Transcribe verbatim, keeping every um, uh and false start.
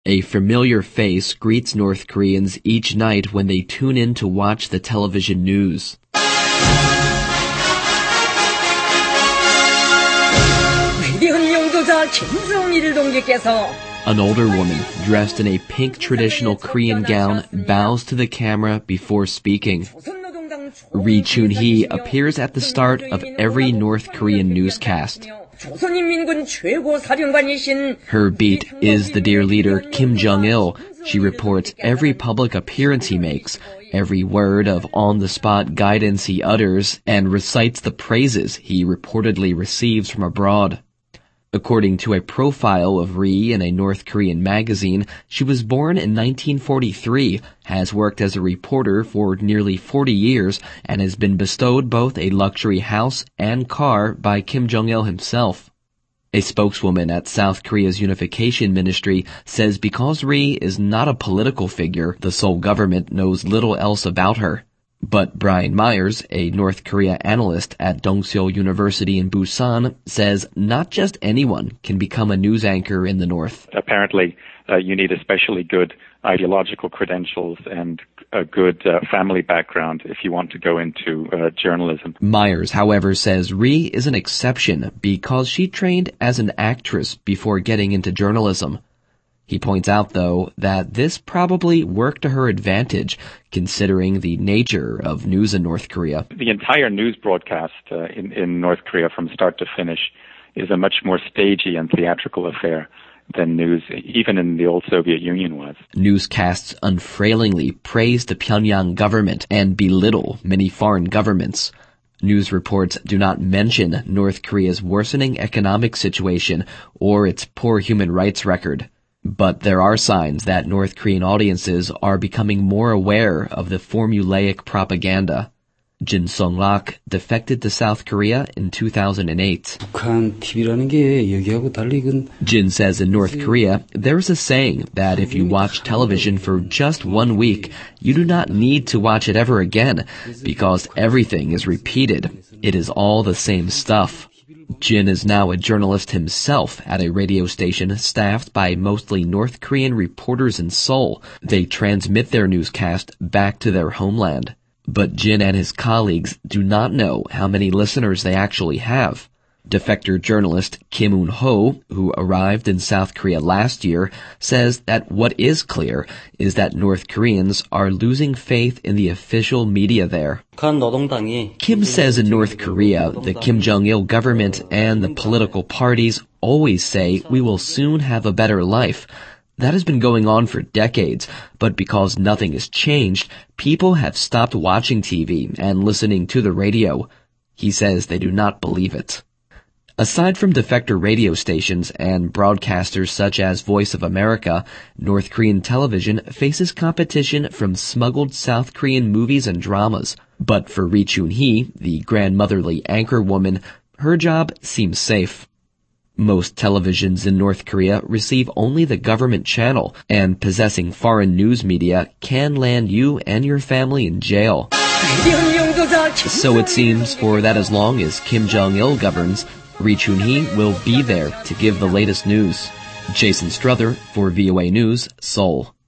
A familiar face greets North Koreans each night when they tune in to watch the television news. An older woman, dressed in a pink traditional Korean gown, bows to the camera before speaking. Ri Chun-hee appears at the start of every North Korean newscast. Her beat is the dear leader Kim Jong-il. She reports every public appearance he makes, every word of on-the-spot guidance he utters, and recites the praises he reportedly receives from abroad. According to a profile of Ri in a North Korean magazine, she was born in nineteen forty-three, has worked as a reporter for nearly forty years, and has been bestowed both a luxury house and car by Kim Jong-il himself. A spokeswoman at South Korea's Unification Ministry says because Ri is not a political figure, the Seoul government knows little else about her. But Brian Myers, a North Korea analyst at Dongseol University in Busan, says not just anyone can become a news anchor in the North. Apparently, uh, you need especially good ideological credentials and a good uh, family background if you want to go into uh, journalism. Myers, however, says Ri is an exception because she trained as an actress before getting into journalism. He points out, though, that this probably worked to her advantage, considering the nature of news in North Korea. The entire news broadcast uh, in, in North Korea from start to finish is a much more stagey and theatrical affair than news even in the old Soviet Union was. Newscasts unfailingly praise the Pyongyang government and belittle many foreign governments. News reports do not mention North Korea's worsening economic situation or its poor human rights record. But there are signs that North Korean audiences are becoming more aware of the formulaic propaganda. Jin Sung-lak defected to South Korea in two thousand eight. Jin says in North Korea, there is a saying that if you watch television for just one week, you do not need to watch it ever again, because everything is repeated. It is all the same stuff. Jin is now a journalist himself at a radio station staffed by mostly North Korean reporters in Seoul. They transmit their newscast back to their homeland. But Jin and his colleagues do not know how many listeners they actually have. Defector journalist Kim Un-ho, who arrived in South Korea last year, says that what is clear is that North Koreans are losing faith in the official media there. Kim says in North Korea, the Kim Jong-il government and the political parties always say we will soon have a better life. That has been going on for decades, but because nothing has changed, people have stopped watching T V and listening to the radio. He says they do not believe it. Aside from defector radio stations and broadcasters such as Voice of America, North Korean television faces competition from smuggled South Korean movies and dramas. But for Ri Chun-hee, the grandmotherly anchor woman, her job seems safe. Most televisions in North Korea receive only the government channel, and possessing foreign news media can land you and your family in jail. So it seems for that as long as Kim Jong-il governs, Ri Chun-hee will be there to give the latest news. Jason Struther for V O A News, Seoul.